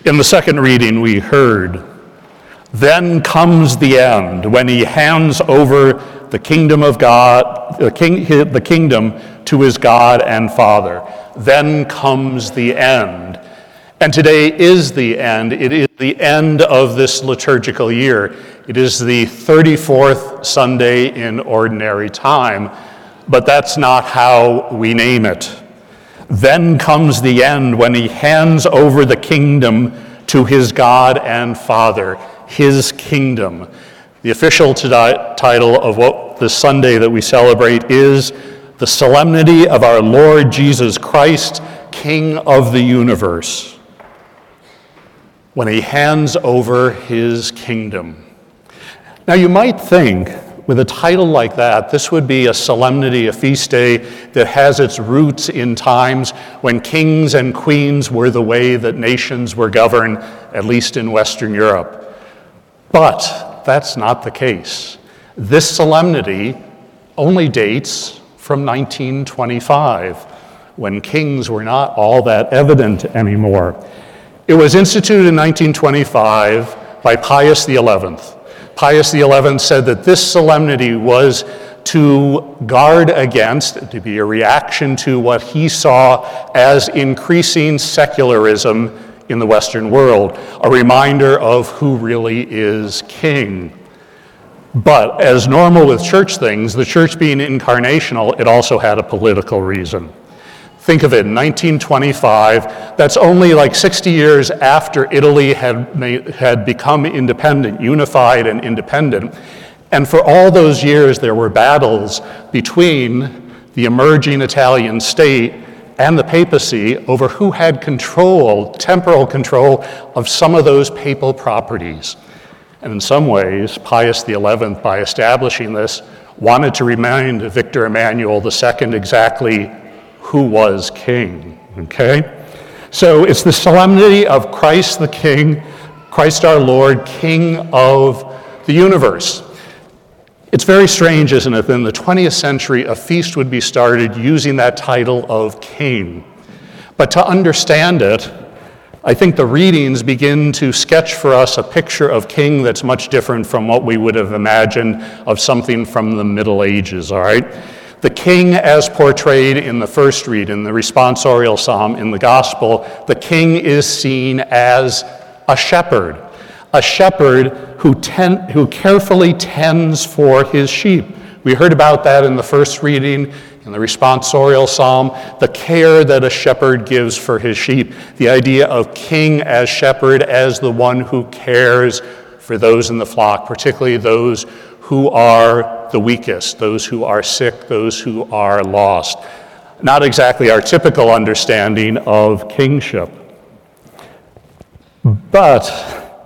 In the second reading, we heard, "Then comes the end, when he hands over the kingdom of God, the kingdom to his God and Father." Then comes the end. And today is the end. It is the end of this liturgical year. It is the 34th Sunday in ordinary time, but that's not how we name it. Then comes the end, when he hands over the kingdom to his God and Father, his kingdom. The official title of what this Sunday that we celebrate is the Solemnity of our Lord Jesus Christ, King of the universe, when he hands over his kingdom. Now you might think, with a title like that, this would be a solemnity, a feast day that has its roots in times when kings and queens were the way that nations were governed, at least in Western Europe. But that's not the case. This solemnity only dates from 1925, when kings were not all that evident anymore. It was instituted in 1925 by Pius XI. Pius XI said that this solemnity was to guard against, to be a reaction to what he saw as increasing secularism in the Western world, a reminder of who really is king. But as normal with church things, the church being incarnational, it also had a political reason. Think of it, in 1925, that's only like 60 years after Italy had become independent, unified and independent. And for all those years, there were battles between the emerging Italian state and the papacy over who had control, temporal control, of some of those papal properties. And in some ways, Pius XI, by establishing this, wanted to remind Victor Emmanuel II exactly who was king, okay? So it's the solemnity of Christ the King, Christ our Lord, King of the universe. It's very strange, isn't it, that in the 20th century, a feast would be started using that title of king. But to understand it, I think the readings begin to sketch for us a picture of king that's much different from what we would have imagined of something from the Middle Ages, all right? The king as portrayed in the first read, in the responsorial psalm, in the gospel, the king is seen as a shepherd who carefully tends for his sheep. We heard about that in the first reading, in the responsorial psalm, the care that a shepherd gives for his sheep, the idea of king as shepherd, as the one who cares for those in the flock, particularly those who are the weakest, those who are sick, those who are lost. Not exactly our typical understanding of kingship. But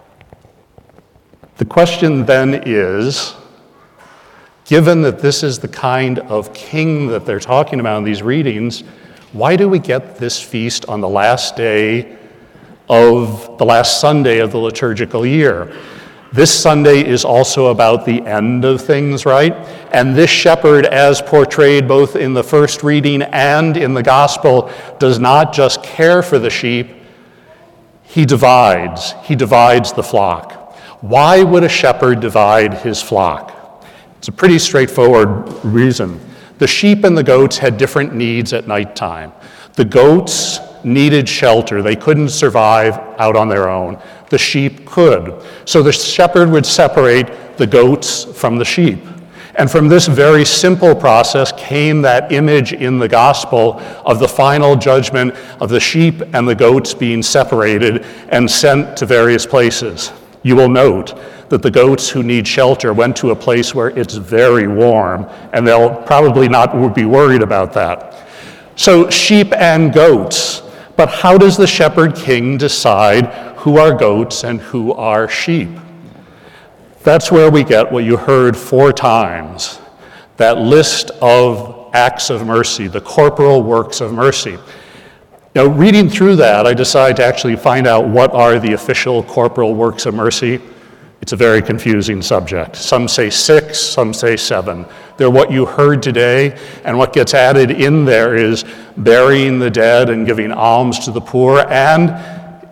the question then is, given that this is the kind of king that they're talking about in these readings, why do we get this feast on the last day of the last Sunday of the liturgical year? This Sunday is also about the end of things, right? And this shepherd, as portrayed both in the first reading and in the gospel, does not just care for the sheep, he divides the flock. Why would a shepherd divide his flock? It's a pretty straightforward reason. The sheep and the goats had different needs at nighttime. The goats needed shelter. They couldn't survive out on their own. The sheep could. So the shepherd would separate the goats from the sheep. And from this very simple process came that image in the gospel of the final judgment of the sheep and the goats being separated and sent to various places. You will note that the goats who need shelter went to a place where it's very warm, and they'll probably not be worried about that. So sheep and goats. But how does the shepherd king decide who are goats and who are sheep? That's where we get what you heard 4 times, that list of acts of mercy, the corporal works of mercy. Now, reading through that, I decided to actually find out what are the official corporal works of mercy. It's a very confusing subject. Some say 6, some say 7. They're what you heard today, and what gets added in there is burying the dead and giving alms to the poor, and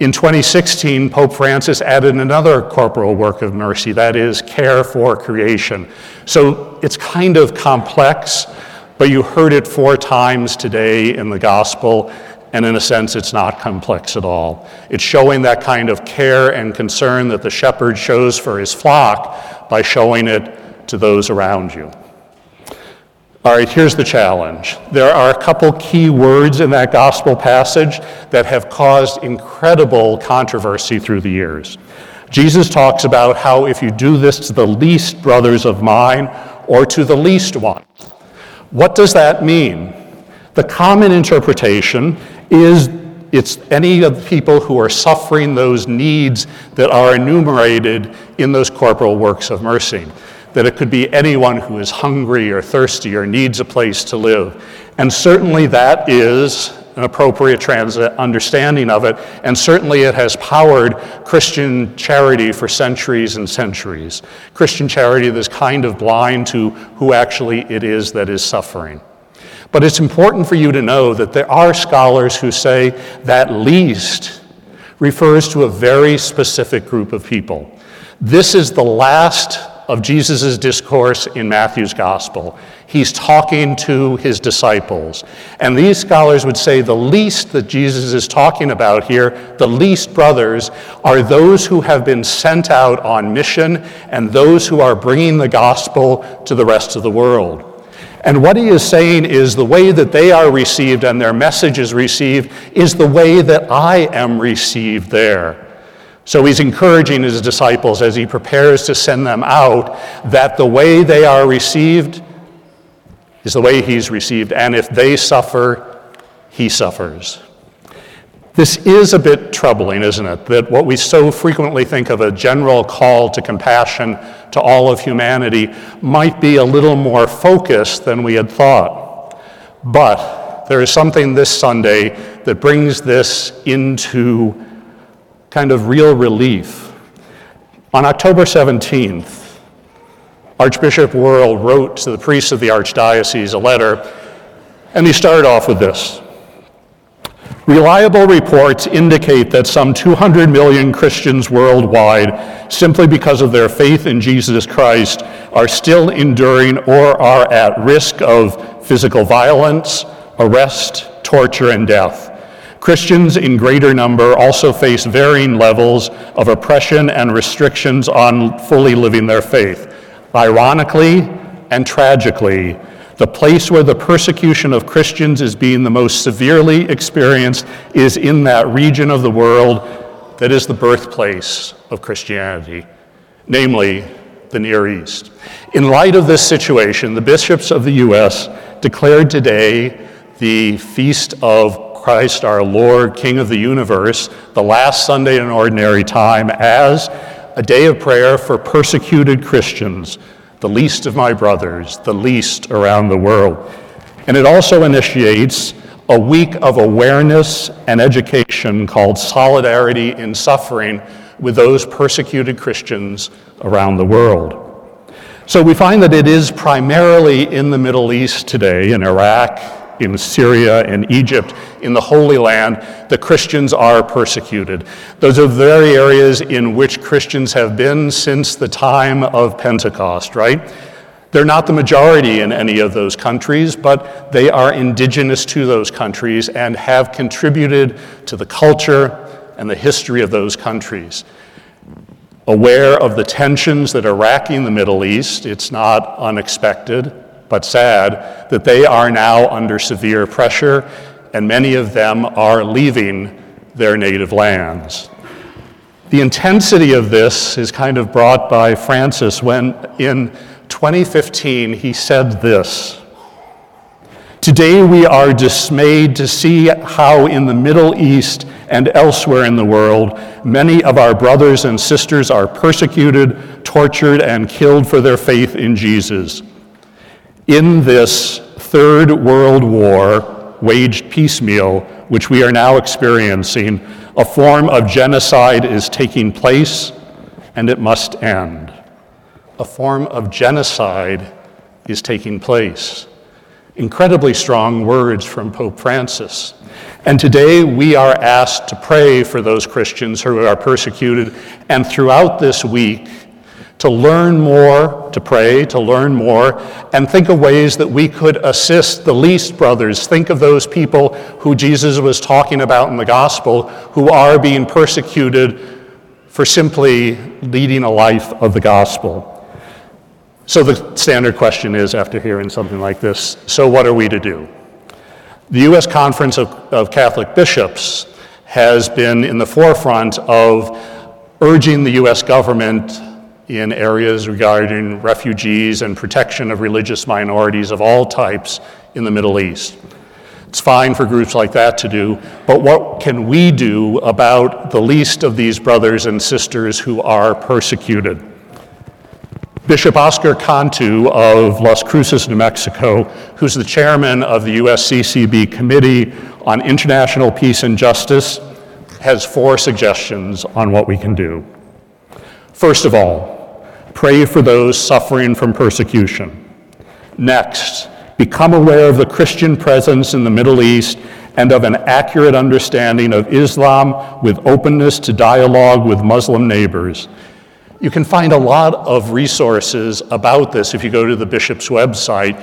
In 2016, Pope Francis added another corporal work of mercy, that is, care for creation. So it's kind of complex, but you heard it 4 times today in the gospel, and in a sense, it's not complex at all. It's showing that kind of care and concern that the shepherd shows for his flock by showing it to those around you. All right, here's the challenge. There are a couple key words in that gospel passage that have caused incredible controversy through the years. Jesus talks about how if you do this to the least brothers of mine, or to the least one. What does that mean? The common interpretation is it's any of the people who are suffering those needs that are enumerated in those corporal works of mercy. That it could be anyone who is hungry or thirsty or needs a place to live. And certainly that is an appropriate understanding of it, and certainly it has powered Christian charity for centuries and centuries. Christian charity that's kind of blind to who actually it is that is suffering. But it's important for you to know that there are scholars who say that least refers to a very specific group of people. This is the last of Jesus' discourse in Matthew's gospel. He's talking to his disciples. And these scholars would say the least that Jesus is talking about here, the least brothers, are those who have been sent out on mission and those who are bringing the gospel to the rest of the world. And what he is saying is the way that they are received and their message is received is the way that I am received there. So he's encouraging his disciples as he prepares to send them out that the way they are received is the way he's received, and if they suffer, he suffers. This is a bit troubling, isn't it? That what we so frequently think of a general call to compassion to all of humanity might be a little more focused than we had thought. But there is something this Sunday that brings this into kind of real relief. On October 17th, Archbishop Worrell wrote to the priests of the Archdiocese a letter, and he started off with this. Reliable reports indicate that some 200 million Christians worldwide, simply because of their faith in Jesus Christ, are still enduring or are at risk of physical violence, arrest, torture, and death. Christians in greater number also face varying levels of oppression and restrictions on fully living their faith. Ironically and tragically, the place where the persecution of Christians is being the most severely experienced is in that region of the world that is the birthplace of Christianity, namely the Near East. In light of this situation, the bishops of the U.S. declared today the feast of Christ our Lord, King of the universe, the last Sunday in Ordinary Time, as a day of prayer for persecuted Christians, the least of my brothers, the least around the world. And it also initiates a week of awareness and education called Solidarity in Suffering with those persecuted Christians around the world. So we find that it is primarily in the Middle East today, in Iraq, in Syria, in Egypt, in the Holy Land, the Christians are persecuted. Those are the very areas in which Christians have been since the time of Pentecost, right? They're not the majority in any of those countries, but they are indigenous to those countries and have contributed to the culture and the history of those countries. Aware of the tensions that are racking the Middle East, it's not unexpected but sad that they are now under severe pressure, and many of them are leaving their native lands. The intensity of this is kind of brought by Francis when in 2015 he said this: "Today we are dismayed to see how in the Middle East and elsewhere in the world, many of our brothers and sisters are persecuted, tortured, and killed for their faith in Jesus. In this Third World War, waged piecemeal, which we are now experiencing, a form of genocide is taking place, and it must end." A form of genocide is taking place. Incredibly strong words from Pope Francis. And today we are asked to pray for those Christians who are persecuted, and throughout this week to learn more, to pray, to learn more, and think of ways that we could assist the least brothers. Think of those people who Jesus was talking about in the gospel who are being persecuted for simply leading a life of the gospel. So the standard question is, after hearing something like this, so what are we to do? The U.S. Conference of Catholic Bishops has been in the forefront of urging the U.S. government in areas regarding refugees and protection of religious minorities of all types in the Middle East. It's fine for groups like that to do, but what can we do about the least of these brothers and sisters who are persecuted? Bishop Oscar Cantu of Las Cruces, New Mexico, who's the chairman of the USCCB Committee on International Peace and Justice, has 4 suggestions on what we can do. First of all, pray for those suffering from persecution. Next, become aware of the Christian presence in the Middle East and of an accurate understanding of Islam with openness to dialogue with Muslim neighbors. You can find a lot of resources about this if you go to the bishop's website,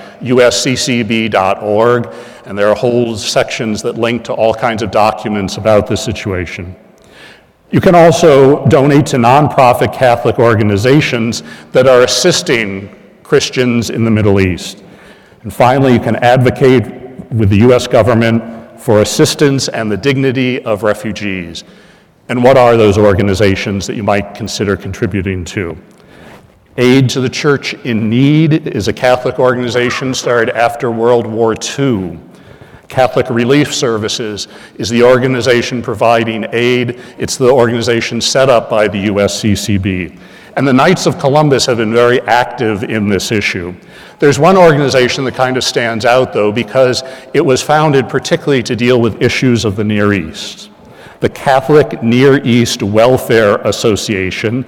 usccb.org, and there are whole sections that link to all kinds of documents about this situation. You can also donate to nonprofit Catholic organizations that are assisting Christians in the Middle East. And finally, you can advocate with the U.S. government for assistance and the dignity of refugees. And what are those organizations that you might consider contributing to? Aid to the Church in Need is a Catholic organization started after World War II. Catholic Relief Services is the organization providing aid. It's the organization set up by the USCCB. And the Knights of Columbus have been very active in this issue. There's one organization that kind of stands out, though, because it was founded particularly to deal with issues of the Near East. The Catholic Near East Welfare Association,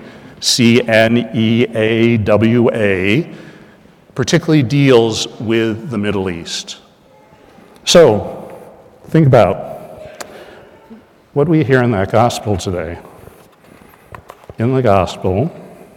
CNEAWA, particularly deals with the Middle East. So, think about what we hear in that gospel today. In the gospel,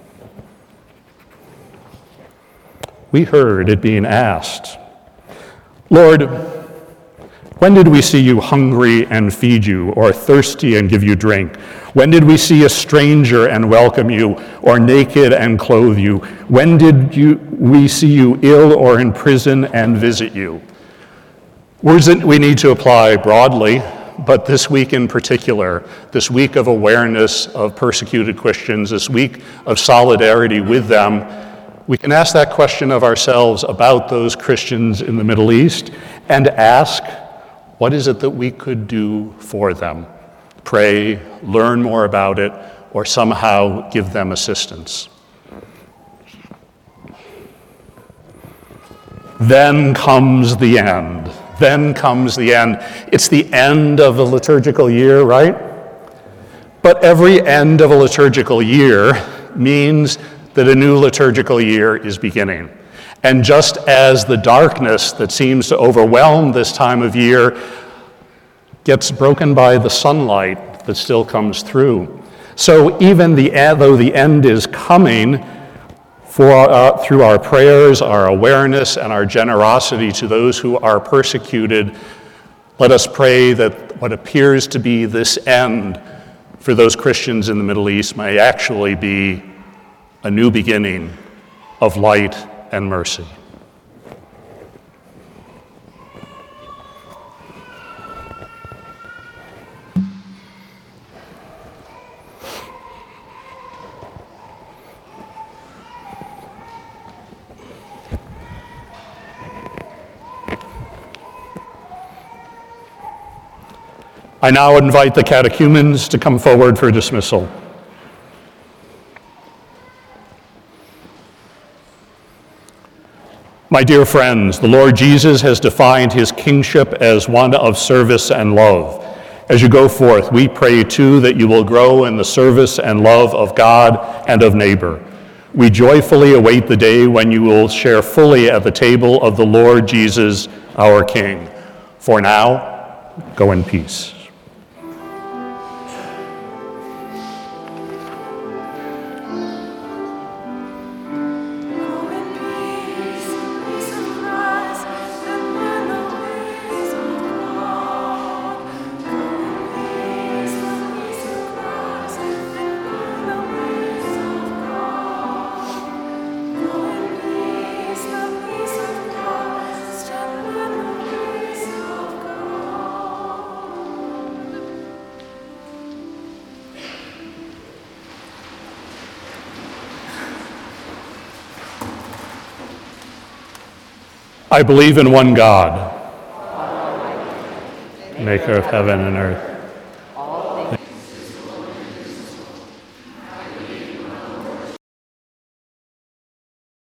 we heard it being asked, Lord, when did we see you hungry and feed you, or thirsty and give you drink? When did we see a stranger and welcome you, or naked and clothe you? When did we see you ill or in prison and visit you? Words that we need to apply broadly, but this week in particular, this week of awareness of persecuted Christians, this week of solidarity with them, we can ask that question of ourselves about those Christians in the Middle East and ask, what is it that we could do for them? Pray, learn more about it, or somehow give them assistance. Then comes the end. Then comes the end. It's the end of a liturgical year, right? But every end of a liturgical year means that a new liturgical year is beginning. And just as the darkness that seems to overwhelm this time of year gets broken by the sunlight that still comes through, so even though the end is coming, through our prayers, our awareness, and our generosity to those who are persecuted, let us pray that what appears to be this end for those Christians in the Middle East may actually be a new beginning of light and mercy. I now invite the catechumens to come forward for dismissal. My dear friends, the Lord Jesus has defined his kingship as one of service and love. As you go forth, we pray too that you will grow in the service and love of God and of neighbor. We joyfully await the day when you will share fully at the table of the Lord Jesus, our King. For now, Go in peace. I believe in one God, maker of heaven and earth,